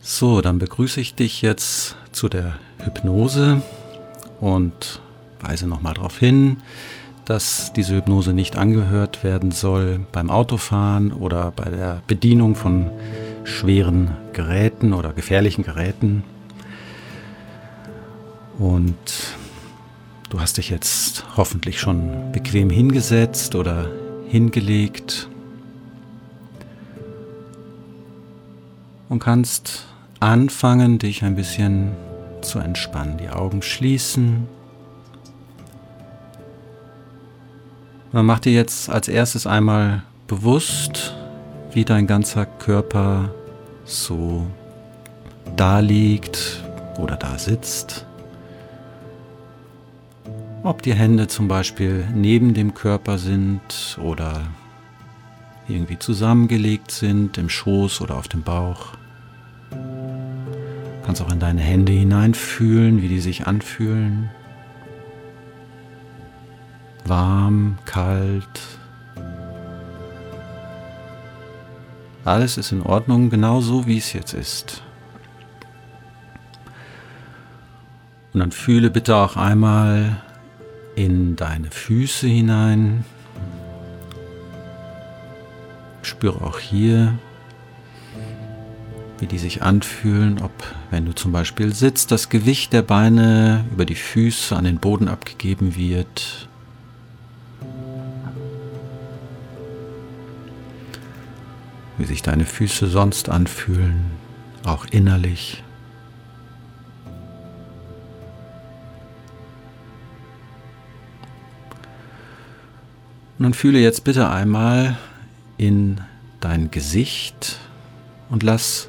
So, dann begrüße ich dich jetzt zu der Hypnose und weise nochmal darauf hin, dass diese Hypnose nicht angehört werden soll beim Autofahren oder bei der Bedienung von schweren Geräten oder gefährlichen Geräten. Und du hast dich jetzt hoffentlich schon bequem hingesetzt oder hingelegt und kannst anfangen, dich ein bisschen zu entspannen. Die Augen schließen. Dann mach dir jetzt als erstes einmal bewusst, wie dein ganzer Körper so da liegt oder da sitzt. Ob die Hände zum Beispiel neben dem Körper sind oder irgendwie zusammengelegt sind, im Schoß oder auf dem Bauch. Du kannst auch in deine Hände hineinfühlen, wie die sich anfühlen. Warm, kalt. Alles ist in Ordnung, genau so wie es jetzt ist. Und dann fühle bitte auch einmal in deine Füße hinein. Spüre auch hier, wie die sich anfühlen, ob, wenn du zum Beispiel sitzt, das Gewicht der Beine über die Füße an den Boden abgegeben wird. Wie sich deine Füße sonst anfühlen, auch innerlich. Und dann fühle jetzt bitte einmal in dein Gesicht und lass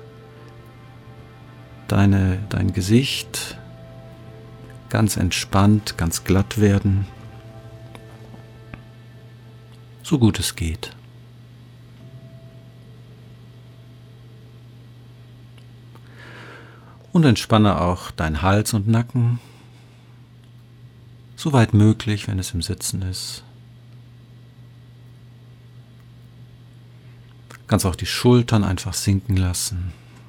dein Gesicht ganz entspannt, ganz glatt werden, so gut es geht. Und entspanne auch deinen Hals und Nacken, soweit möglich, wenn es im Sitzen ist. Du kannst auch die Schultern einfach sinken lassen.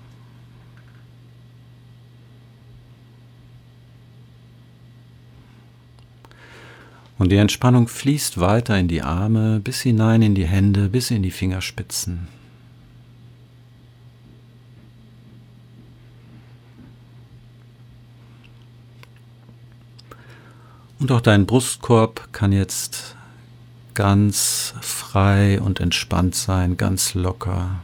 Und die Entspannung fließt weiter in die Arme, bis hinein in die Hände, bis in die Fingerspitzen. Und auch dein Brustkorb kann jetzt ganz frei und entspannt sein, ganz locker.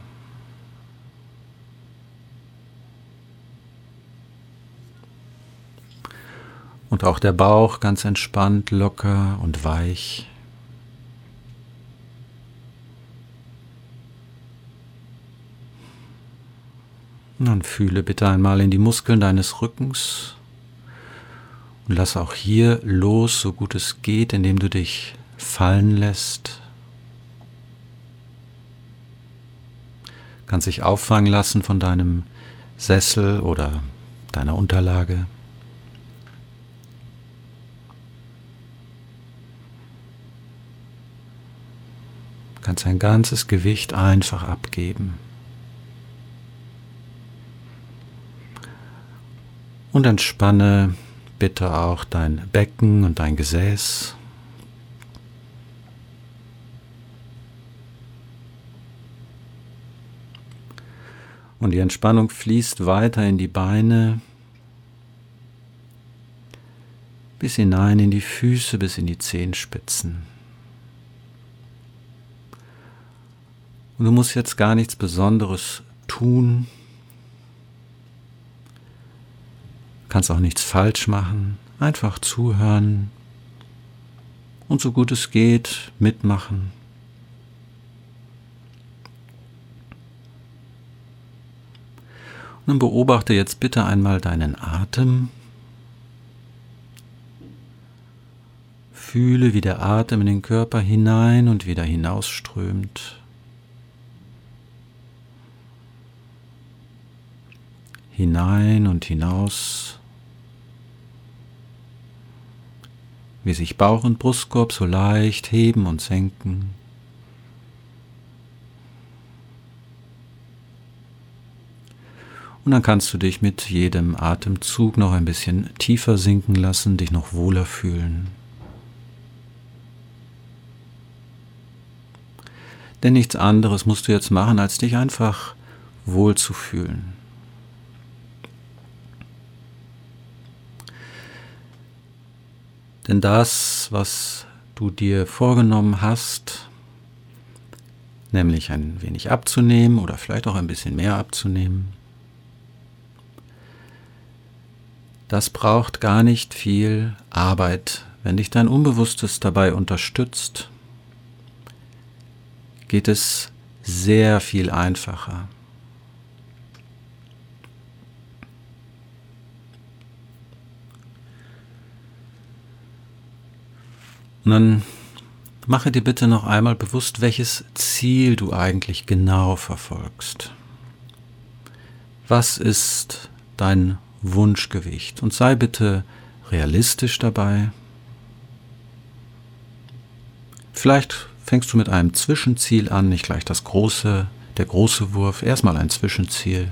Und auch der Bauch ganz entspannt, locker und weich. Und dann fühle bitte einmal in die Muskeln deines Rückens und lass auch hier los, so gut es geht, indem du dich fallen lässt. Kannst dich auffangen lassen von deinem Sessel oder deiner Unterlage. Kannst dein ganzes Gewicht einfach abgeben. Und entspanne bitte auch dein Becken und dein Gesäß. Und die Entspannung fließt weiter in die Beine, bis hinein in die Füße, bis in die Zehenspitzen. Und du musst jetzt gar nichts Besonderes tun. Du kannst auch nichts falsch machen. Einfach zuhören und so gut es geht mitmachen. Und dann beobachte jetzt bitte einmal deinen Atem. Fühle, wie der Atem in den Körper hinein und wieder hinausströmt. Hinein und hinaus, wie sich Bauch und Brustkorb so leicht heben und senken. Und dann kannst du dich mit jedem Atemzug noch ein bisschen tiefer sinken lassen, dich noch wohler fühlen. Denn nichts anderes musst du jetzt machen, als dich einfach wohl zu fühlen. Denn das, was du dir vorgenommen hast, nämlich ein wenig abzunehmen oder vielleicht auch ein bisschen mehr abzunehmen, das braucht gar nicht viel Arbeit. Wenn dich dein Unbewusstes dabei unterstützt, geht es sehr viel einfacher. Und dann mache dir bitte noch einmal bewusst, welches Ziel du eigentlich genau verfolgst. Was ist dein Wunschgewicht? Und sei bitte realistisch dabei. Vielleicht fängst du mit einem Zwischenziel an, nicht gleich der große Wurf, erstmal ein Zwischenziel.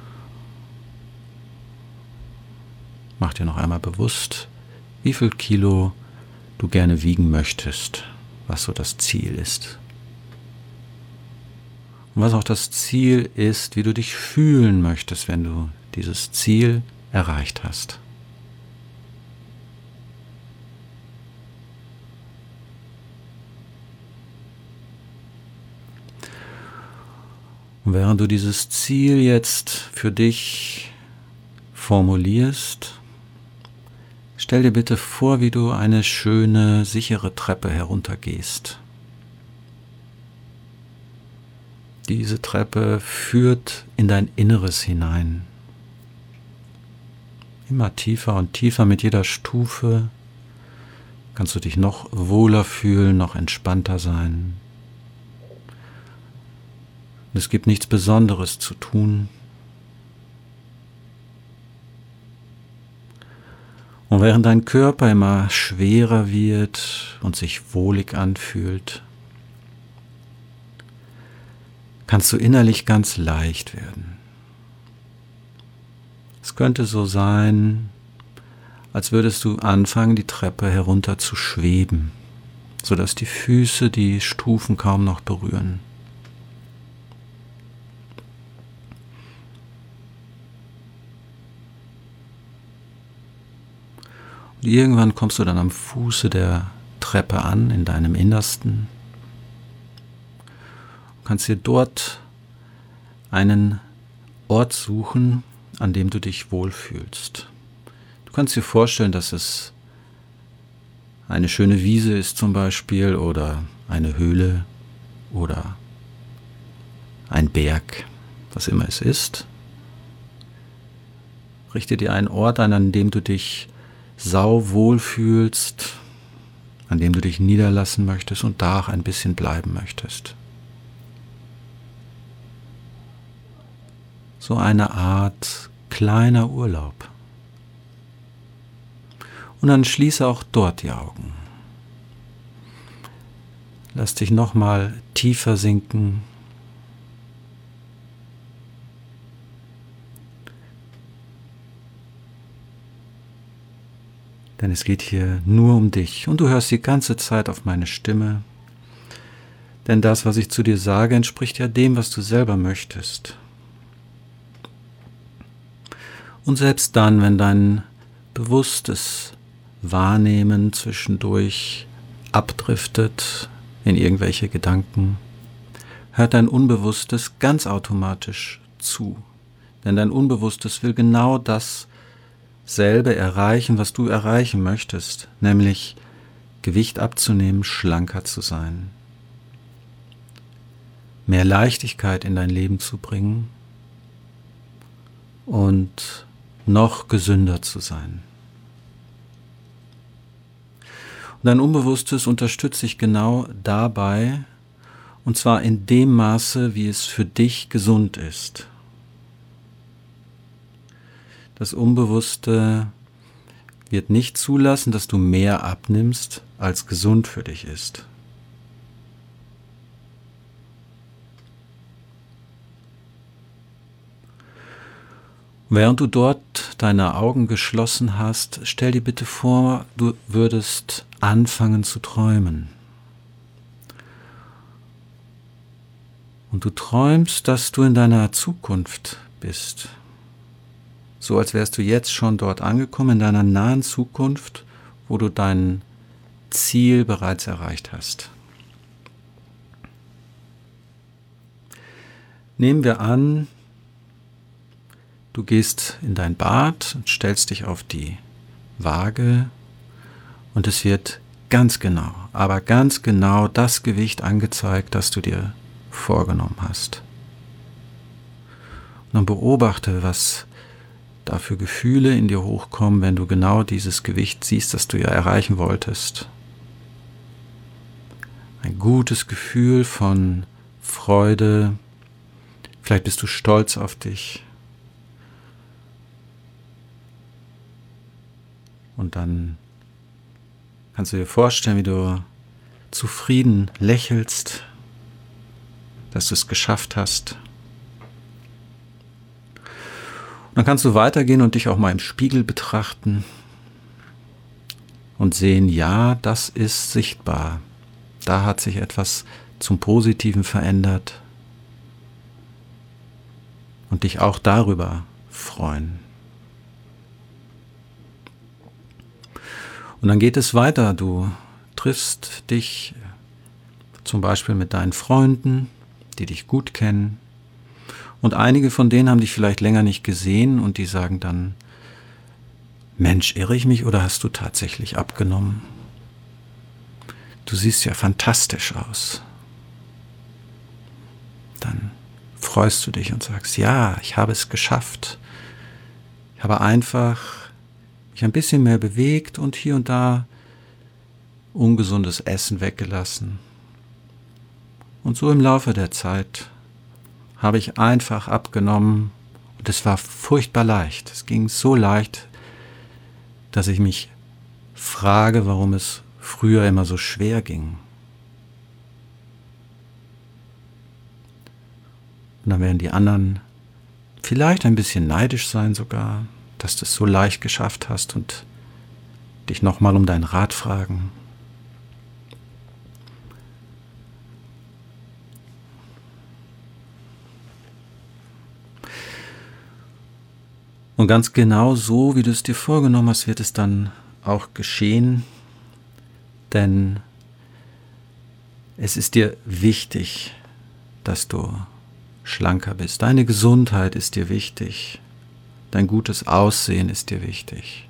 Mach dir noch einmal bewusst, wie viel Kilo du gerne wiegen möchtest, was so das Ziel ist. Und was auch das Ziel ist, wie du dich fühlen möchtest, wenn du dieses Ziel erreicht hast. Und während du dieses Ziel jetzt für dich formulierst, stell dir bitte vor, wie du eine schöne, sichere Treppe heruntergehst. Diese Treppe führt in dein Inneres hinein. Immer tiefer und tiefer mit jeder Stufe kannst du dich noch wohler fühlen, noch entspannter sein. Und es gibt nichts Besonderes zu tun. Und während dein Körper immer schwerer wird und sich wohlig anfühlt, kannst du innerlich ganz leicht werden. Es könnte so sein, als würdest du anfangen, die Treppe herunter zu schweben, sodass die Füße die Stufen kaum noch berühren. Und irgendwann kommst du dann am Fuße der Treppe an, in deinem Innersten. Du kannst dir dort einen Ort suchen, an dem du dich wohlfühlst. Du kannst dir vorstellen, dass es eine schöne Wiese ist zum Beispiel oder eine Höhle oder ein Berg, was immer es ist. Richte dir einen Ort ein, an dem du dich sauwohl fühlst, an dem du dich niederlassen möchtest und da auch ein bisschen bleiben möchtest. So eine Art kleiner Urlaub. Und dann schließe auch dort die Augen. Lass dich nochmal tiefer sinken. Denn es geht hier nur um dich und du hörst die ganze Zeit auf meine Stimme. Denn das, was ich zu dir sage, entspricht ja dem, was du selber möchtest. Und selbst dann, wenn dein bewusstes Wahrnehmen zwischendurch abdriftet in irgendwelche Gedanken, hört dein Unbewusstes ganz automatisch zu. Denn dein Unbewusstes will genau dasselbe erreichen, was du erreichen möchtest, nämlich Gewicht abzunehmen, schlanker zu sein, mehr Leichtigkeit in dein Leben zu bringen und noch gesünder zu sein. Und dein Unbewusstes unterstützt dich genau dabei, und zwar in dem Maße, wie es für dich gesund ist. Das Unbewusste wird nicht zulassen, dass du mehr abnimmst, als gesund für dich ist. Während du dort deine Augen geschlossen hast, stell dir bitte vor, du würdest anfangen zu träumen. Und du träumst, dass du in deiner Zukunft bist. So als wärst du jetzt schon dort angekommen, in deiner nahen Zukunft, wo du dein Ziel bereits erreicht hast. Nehmen wir an, du gehst in dein Bad und stellst dich auf die Waage und es wird ganz genau, aber ganz genau das Gewicht angezeigt, das du dir vorgenommen hast. Und dann beobachte, was da für Gefühle in dir hochkommen, wenn du genau dieses Gewicht siehst, das du ja erreichen wolltest. Ein gutes Gefühl von Freude, vielleicht bist du stolz auf dich. Und dann kannst du dir vorstellen, wie du zufrieden lächelst, dass du es geschafft hast. Und dann kannst du weitergehen und dich auch mal im Spiegel betrachten und sehen, ja, das ist sichtbar. Da hat sich etwas zum Positiven verändert. Und dich auch darüber freuen. Und dann geht es weiter. Du triffst dich zum Beispiel mit deinen Freunden, die dich gut kennen. Und einige von denen haben dich vielleicht länger nicht gesehen und die sagen dann, Mensch, irre ich mich oder hast du tatsächlich abgenommen? Du siehst ja fantastisch aus. Dann freust du dich und sagst, ja, ich habe es geschafft. Ich habe einfach mich ein bisschen mehr bewegt und hier und da ungesundes Essen weggelassen. Und so im Laufe der Zeit habe ich einfach abgenommen und es war furchtbar leicht. Es ging so leicht, dass ich mich frage, warum es früher immer so schwer ging. Und dann werden die anderen vielleicht ein bisschen neidisch sein sogar, dass du es so leicht geschafft hast und dich nochmal um deinen Rat fragen. Und ganz genau so, wie du es dir vorgenommen hast, wird es dann auch geschehen, denn es ist dir wichtig, dass du schlanker bist. Deine Gesundheit ist dir wichtig. Dein gutes Aussehen ist dir wichtig.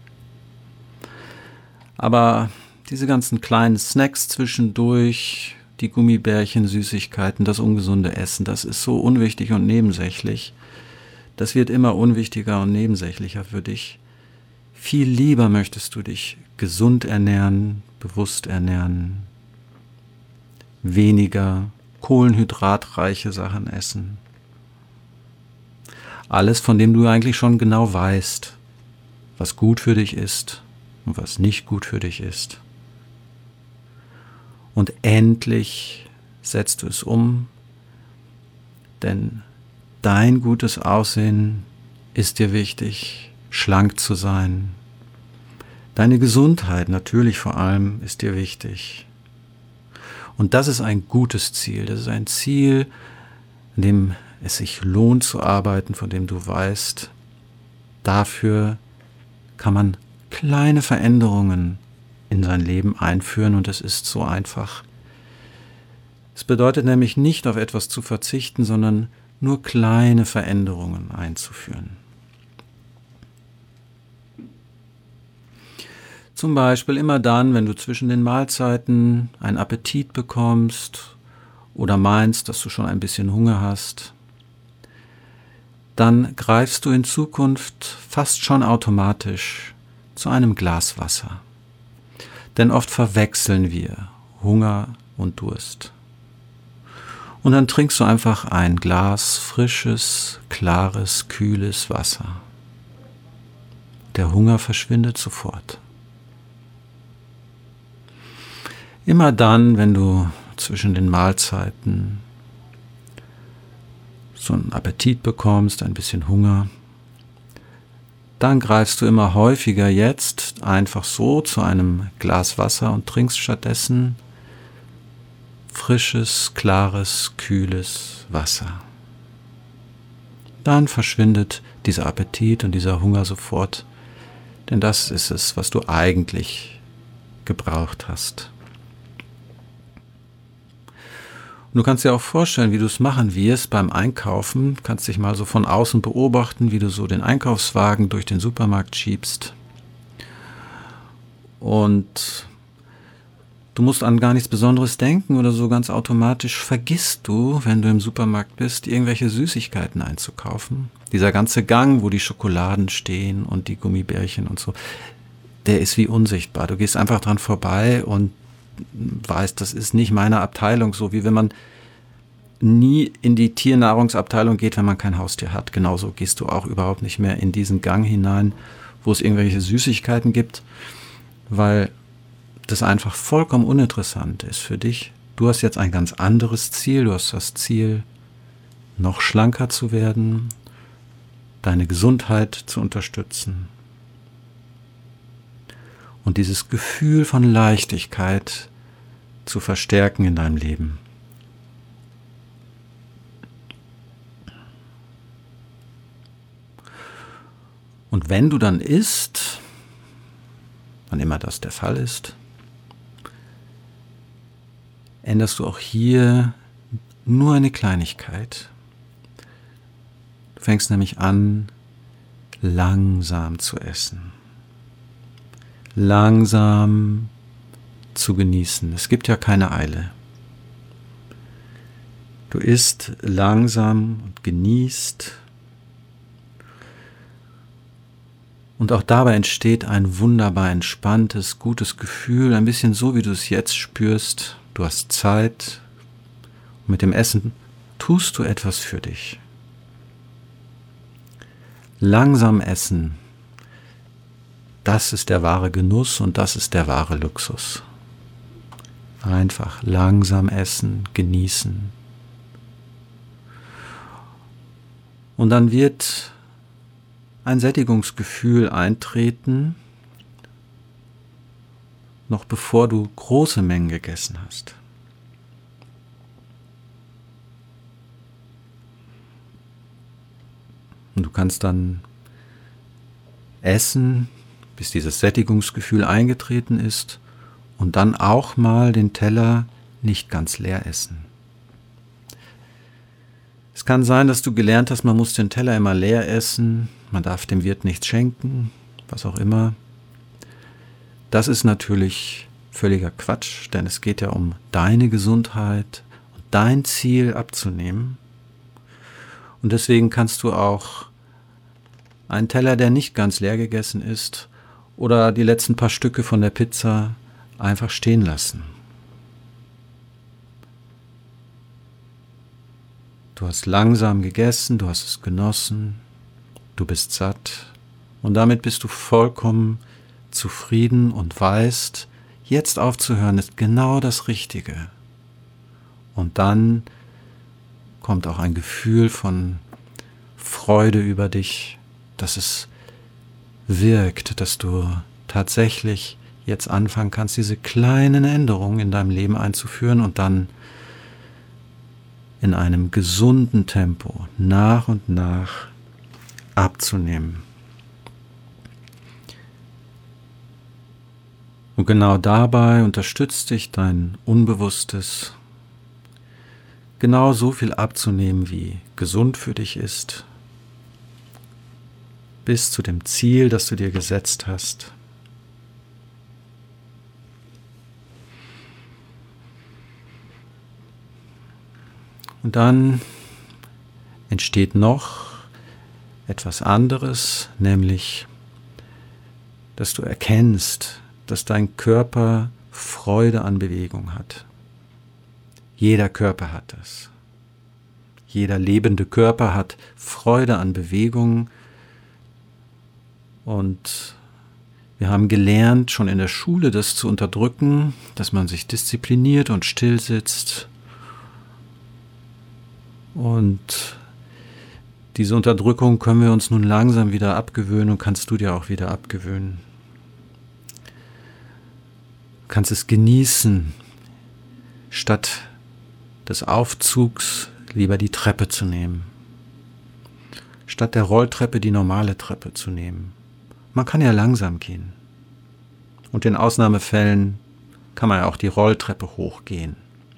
Aber diese ganzen kleinen Snacks zwischendurch, die Gummibärchen, Süßigkeiten, das ungesunde Essen, das ist so unwichtig und nebensächlich. Das wird immer unwichtiger und nebensächlicher für dich. Viel lieber möchtest du dich gesund ernähren, bewusst ernähren, weniger kohlenhydratreiche Sachen essen. Alles, von dem du eigentlich schon genau weißt, was gut für dich ist und was nicht gut für dich ist. Und endlich setzt du es um, denn dein gutes Aussehen ist dir wichtig, schlank zu sein. Deine Gesundheit natürlich vor allem ist dir wichtig. Und das ist ein gutes Ziel. Das ist ein Ziel, an dem es sich lohnt zu arbeiten, von dem du weißt, dafür kann man kleine Veränderungen in sein Leben einführen und es ist so einfach. Es bedeutet nämlich nicht auf etwas zu verzichten, sondern nur kleine Veränderungen einzuführen. Zum Beispiel immer dann, wenn du zwischen den Mahlzeiten einen Appetit bekommst oder meinst, dass du schon ein bisschen Hunger hast, dann greifst du in Zukunft fast schon automatisch zu einem Glas Wasser. Denn oft verwechseln wir Hunger und Durst. Und dann trinkst du einfach ein Glas frisches, klares, kühles Wasser. Der Hunger verschwindet sofort. Immer dann, wenn du zwischen den Mahlzeiten so einen Appetit bekommst, ein bisschen Hunger, dann greifst du immer häufiger jetzt einfach so zu einem Glas Wasser und trinkst stattdessen frisches, klares, kühles Wasser. Dann verschwindet dieser Appetit und dieser Hunger sofort, denn das ist es, was du eigentlich gebraucht hast. Und du kannst dir auch vorstellen, wie du es machen wirst beim Einkaufen. Du kannst dich mal so von außen beobachten, wie du so den Einkaufswagen durch den Supermarkt schiebst. Und du musst an gar nichts Besonderes denken oder so, ganz automatisch vergisst du, wenn du im Supermarkt bist, irgendwelche Süßigkeiten einzukaufen. Dieser ganze Gang, wo die Schokoladen stehen und die Gummibärchen und so, der ist wie unsichtbar. Du gehst einfach dran vorbei und weißt, das ist nicht meine Abteilung, so wie wenn man nie in die Tiernahrungsabteilung geht, wenn man kein Haustier hat. Genauso gehst du auch überhaupt nicht mehr in diesen Gang hinein, wo es irgendwelche Süßigkeiten gibt, weil das einfach vollkommen uninteressant ist für dich. Du hast jetzt ein ganz anderes Ziel. Du hast das Ziel, noch schlanker zu werden, deine Gesundheit zu unterstützen. Und dieses Gefühl von Leichtigkeit zu verstärken in deinem Leben. Und wenn du dann isst, wann immer das der Fall ist, änderst du auch hier nur eine Kleinigkeit. Du fängst nämlich an, langsam zu essen. Langsam zu genießen. Es gibt ja keine Eile. Du isst langsam und genießt. Und auch dabei entsteht ein wunderbar entspanntes, gutes Gefühl, ein bisschen so, wie du es jetzt spürst. Du hast Zeit. Und mit dem Essen tust du etwas für dich. Langsam essen. Das ist der wahre Genuss und das ist der wahre Luxus. Einfach langsam essen, genießen. Und dann wird ein Sättigungsgefühl eintreten, noch bevor du große Mengen gegessen hast. Und du kannst dann essen, bis dieses Sättigungsgefühl eingetreten ist und dann auch mal den Teller nicht ganz leer essen. Es kann sein, dass du gelernt hast, man muss den Teller immer leer essen, man darf dem Wirt nichts schenken, was auch immer. Das ist natürlich völliger Quatsch, denn es geht ja um deine Gesundheit und dein Ziel abzunehmen. Und deswegen kannst du auch einen Teller, der nicht ganz leer gegessen ist, oder die letzten paar Stücke von der Pizza einfach stehen lassen. Du hast langsam gegessen, du hast es genossen, du bist satt und damit bist du vollkommen zufrieden und weißt, jetzt aufzuhören ist genau das Richtige. Und dann kommt auch ein Gefühl von Freude über dich, dass es wirkt, dass du tatsächlich jetzt anfangen kannst, diese kleinen Änderungen in deinem Leben einzuführen und dann in einem gesunden Tempo nach und nach abzunehmen. Und genau dabei unterstützt dich dein Unbewusstes, genau so viel abzunehmen, wie gesund für dich ist, bis zu dem Ziel, das du dir gesetzt hast. Und dann entsteht noch etwas anderes, nämlich, dass du erkennst, dass dein Körper Freude an Bewegung hat. Jeder Körper hat das. Jeder lebende Körper hat Freude an Bewegung. Und wir haben gelernt, schon in der Schule das zu unterdrücken, dass man sich diszipliniert und still sitzt. Und Diese Unterdrückung können wir uns nun langsam wieder abgewöhnen und kannst du dir auch wieder abgewöhnen. Du kannst es genießen, statt des Aufzugs lieber die Treppe zu nehmen. Statt der Rolltreppe die normale Treppe zu nehmen. Man kann ja langsam gehen. Und in Ausnahmefällen kann man ja auch die Rolltreppe hochgehen.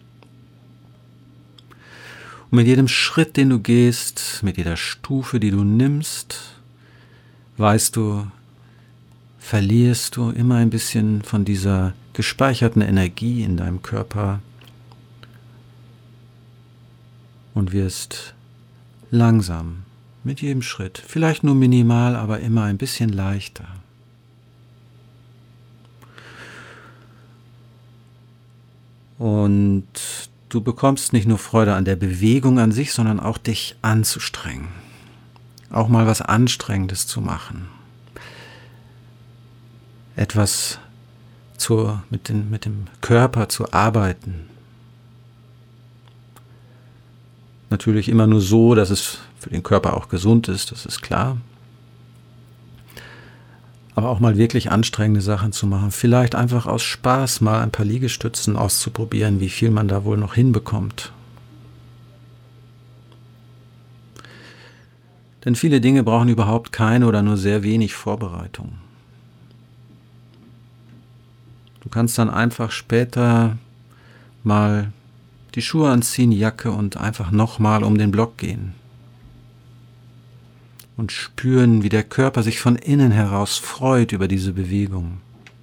Und mit jedem Schritt, den du gehst, mit jeder Stufe, die du nimmst, weißt du, verlierst du immer ein bisschen von dieser gespeicherten Energie in deinem Körper und wirst langsam mit jedem Schritt, vielleicht nur minimal, aber immer ein bisschen leichter. Und du bekommst nicht nur Freude an der Bewegung an sich, sondern auch dich anzustrengen. Auch mal was Anstrengendes zu machen. Etwas mit dem Körper zu arbeiten. Natürlich immer nur so, dass es für den Körper auch gesund ist, das ist klar. Aber auch mal wirklich anstrengende Sachen zu machen. Vielleicht einfach aus Spaß mal ein paar Liegestützen auszuprobieren, wie viel man da wohl noch hinbekommt. Denn viele Dinge brauchen überhaupt keine oder nur sehr wenig Vorbereitung. Du kannst dann einfach später mal die Schuhe anziehen, die Jacke und einfach nochmal um den Block gehen. Und spüren, wie der Körper sich von innen heraus freut über diese Bewegung.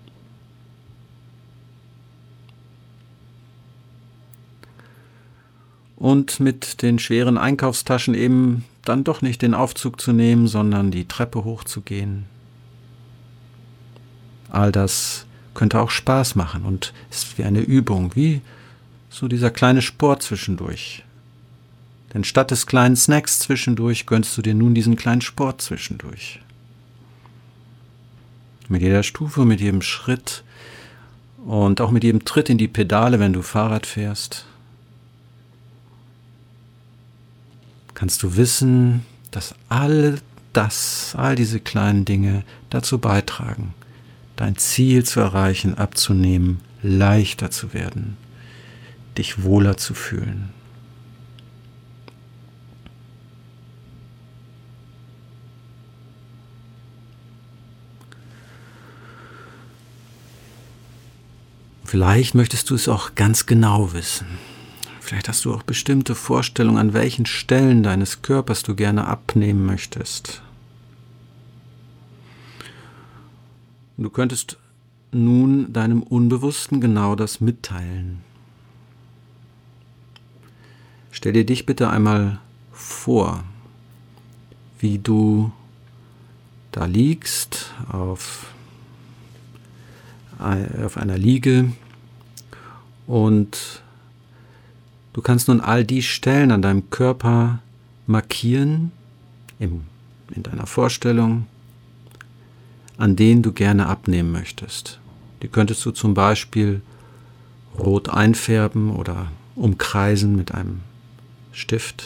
Und mit den schweren Einkaufstaschen eben dann doch nicht den Aufzug zu nehmen, sondern die Treppe hochzugehen. All das könnte auch Spaß machen und ist wie eine Übung, wie so dieser kleine Sport zwischendurch. Denn statt des kleinen Snacks zwischendurch gönnst du dir nun diesen kleinen Sport zwischendurch. Mit jeder Stufe, mit jedem Schritt und auch mit jedem Tritt in die Pedale, wenn du Fahrrad fährst, kannst du wissen, dass all diese kleinen Dinge dazu beitragen, dein Ziel zu erreichen, abzunehmen, leichter zu werden, dich wohler zu fühlen. Vielleicht möchtest du es auch ganz genau wissen. Vielleicht hast du auch bestimmte Vorstellungen, an welchen Stellen deines Körpers du gerne abnehmen möchtest. Du könntest nun deinem Unbewussten genau das mitteilen. Stell dir dich bitte einmal vor, wie du da liegst auf einer Liege und du kannst nun all die Stellen an deinem Körper markieren, in deiner Vorstellung, an denen du gerne abnehmen möchtest. Die könntest du zum Beispiel rot einfärben oder umkreisen mit einem Stift.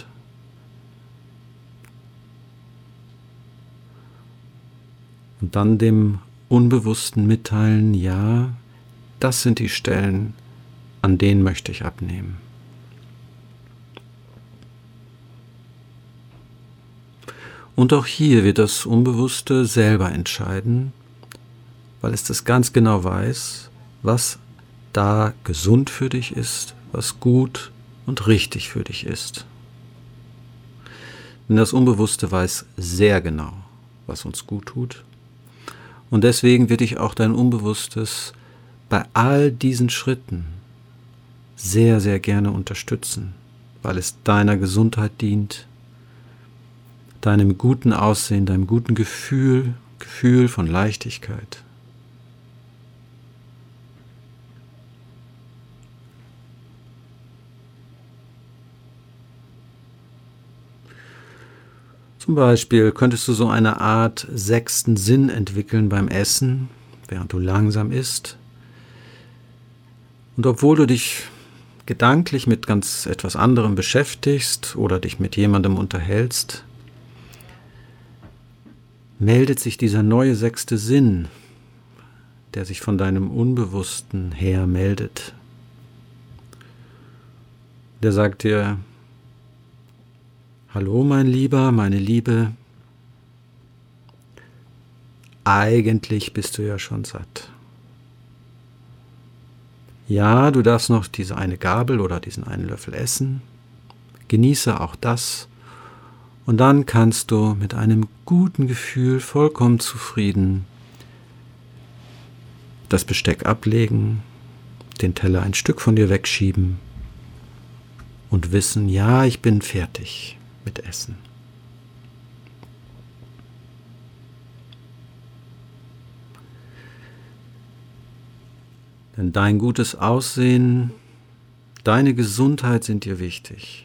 Und dann dem Unbewussten mitteilen, ja, das sind die Stellen, an denen möchte ich abnehmen. Und auch hier wird das Unbewusste selber entscheiden, weil es das ganz genau weiß, was da gesund für dich ist, was gut und richtig für dich ist. Denn das Unbewusste weiß sehr genau, was uns gut tut. Und deswegen wird dich auch dein Unbewusstes bei all diesen Schritten sehr, sehr gerne unterstützen, weil es deiner Gesundheit dient, deinem guten Aussehen, deinem guten Gefühl von Leichtigkeit. Zum Beispiel könntest du so eine Art sechsten Sinn entwickeln beim Essen, während du langsam isst. Und obwohl du dich gedanklich mit ganz etwas anderem beschäftigst oder dich mit jemandem unterhältst, meldet sich dieser neue sechste Sinn, der sich von deinem Unbewussten her meldet. Der sagt dir: Hallo mein Lieber, meine Liebe, eigentlich bist du ja schon satt. Ja, du darfst noch diese eine Gabel oder diesen einen Löffel essen, genieße auch das und dann kannst du mit einem guten Gefühl vollkommen zufrieden das Besteck ablegen, den Teller ein Stück von dir wegschieben und wissen, ja, ich bin fertig mit Essen. Denn dein gutes Aussehen, deine Gesundheit sind dir wichtig.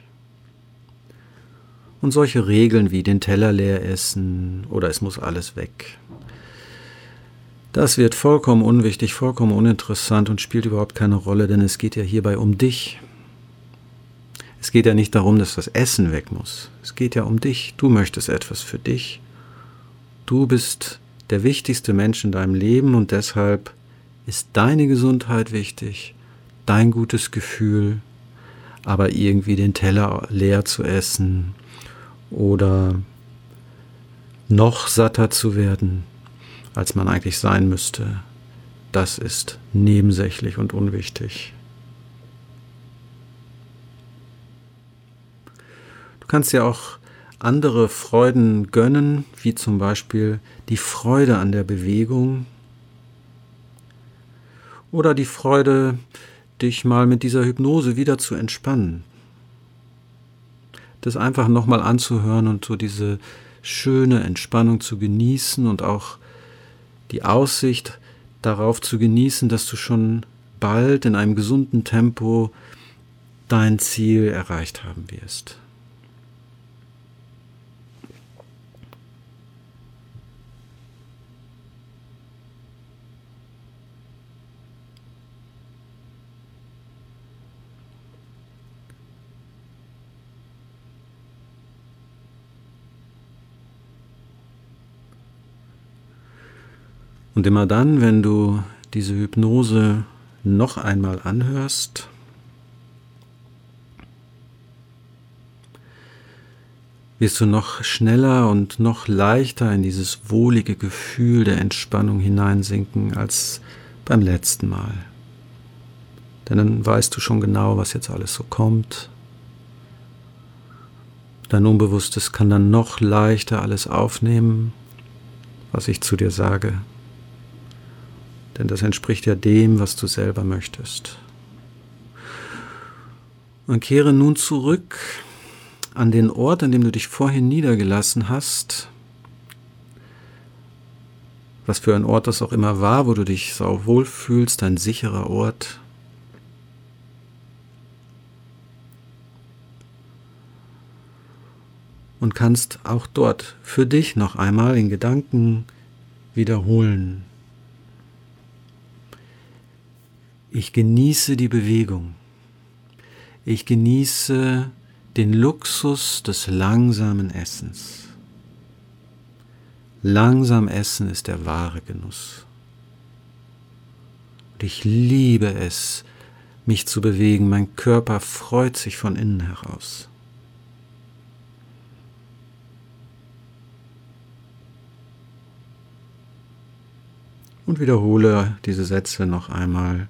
Und solche Regeln wie den Teller leer essen oder es muss alles weg, das wird vollkommen unwichtig, vollkommen uninteressant und spielt überhaupt keine Rolle, denn es geht ja hierbei um dich. Es geht ja nicht darum, dass das Essen weg muss. Es geht ja um dich. Du möchtest etwas für dich. Du bist der wichtigste Mensch in deinem Leben und deshalb ist deine Gesundheit wichtig, dein gutes Gefühl, aber irgendwie den Teller leer zu essen oder noch satter zu werden, als man eigentlich sein müsste, das ist nebensächlich und unwichtig. Du kannst ja auch andere Freuden gönnen, wie zum Beispiel die Freude an der Bewegung oder die Freude, dich mal mit dieser Hypnose wieder zu entspannen. Das einfach nochmal anzuhören und so diese schöne Entspannung zu genießen und auch die Aussicht darauf zu genießen, dass du schon bald in einem gesunden Tempo dein Ziel erreicht haben wirst. Und immer dann, wenn du diese Hypnose noch einmal anhörst, wirst du noch schneller und noch leichter in dieses wohlige Gefühl der Entspannung hineinsinken als beim letzten Mal. Denn dann weißt du schon genau, was jetzt alles so kommt. Dein Unbewusstes kann dann noch leichter alles aufnehmen, was ich zu dir sage. Denn das entspricht ja dem, was du selber möchtest. Und kehre nun zurück an den Ort, an dem du dich vorhin niedergelassen hast. Was für ein Ort das auch immer war, wo du dich sau wohl fühlst, ein sicherer Ort. Und kannst auch dort für dich noch einmal in Gedanken wiederholen. Ich genieße die Bewegung. Ich genieße den Luxus des langsamen Essens. Langsam essen ist der wahre Genuss. Und ich liebe es, mich zu bewegen. Mein Körper freut sich von innen heraus. Und wiederhole diese Sätze noch einmal.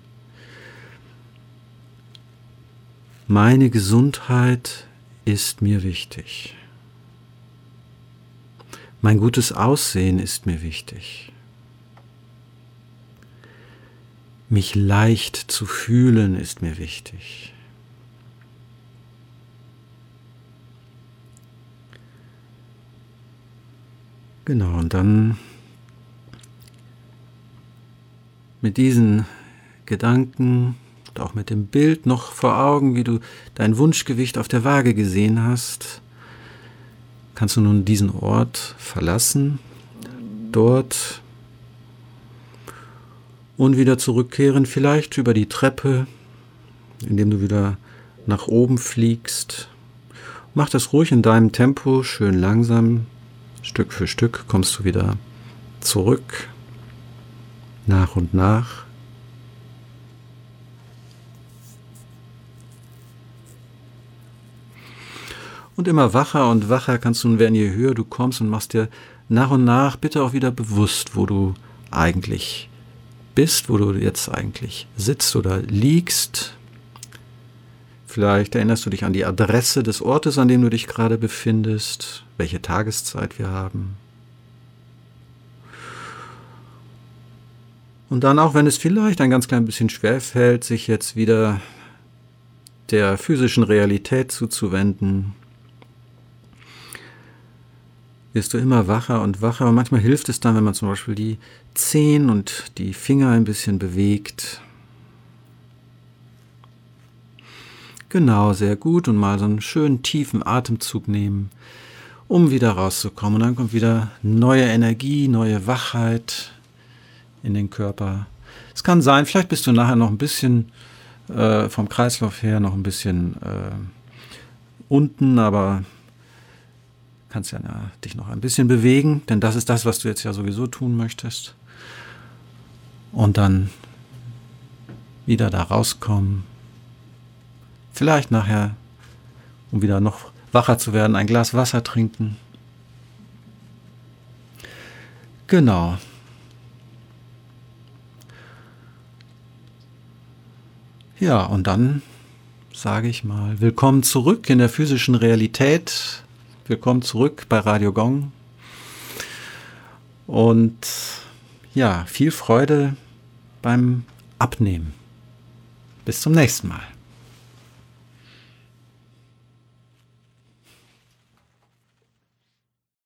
Meine Gesundheit ist mir wichtig. Mein gutes Aussehen ist mir wichtig. Mich leicht zu fühlen ist mir wichtig. Genau, und dann mit diesen Gedanken und auch mit dem Bild noch vor Augen, wie du dein Wunschgewicht auf der Waage gesehen hast, kannst du nun diesen Ort verlassen, dort und wieder zurückkehren, vielleicht über die Treppe, indem du wieder nach oben fliegst. Mach das ruhig in deinem Tempo, schön langsam, Stück für Stück kommst du wieder zurück, nach und nach. Und immer wacher und wacher kannst du nun werden, je höher du kommst, und machst dir nach und nach bitte auch wieder bewusst, wo du eigentlich bist, wo du jetzt eigentlich sitzt oder liegst. Vielleicht erinnerst du dich an die Adresse des Ortes, an dem du dich gerade befindest, welche Tageszeit wir haben. Und dann, auch wenn es vielleicht ein ganz klein bisschen schwerfällt, sich jetzt wieder der physischen Realität zuzuwenden, wirst du immer wacher und wacher. Und manchmal hilft es dann, wenn man zum Beispiel die Zehen und die Finger ein bisschen bewegt. Genau, sehr gut. Und mal so einen schönen tiefen Atemzug nehmen, um wieder rauszukommen. Und dann kommt wieder neue Energie, neue Wachheit in den Körper. Es kann sein, vielleicht bist du nachher noch ein bisschen vom Kreislauf her noch ein bisschen unten, aber kannst ja dich noch ein bisschen bewegen, denn das ist das, was du jetzt ja sowieso tun möchtest. Und dann wieder da rauskommen. Vielleicht nachher, um wieder noch wacher zu werden, ein Glas Wasser trinken. Genau. Ja, und dann sage ich mal, willkommen zurück in der physischen Realität. Willkommen zurück bei Radio Gong. Und ja, viel Freude beim Abnehmen. Bis zum nächsten Mal.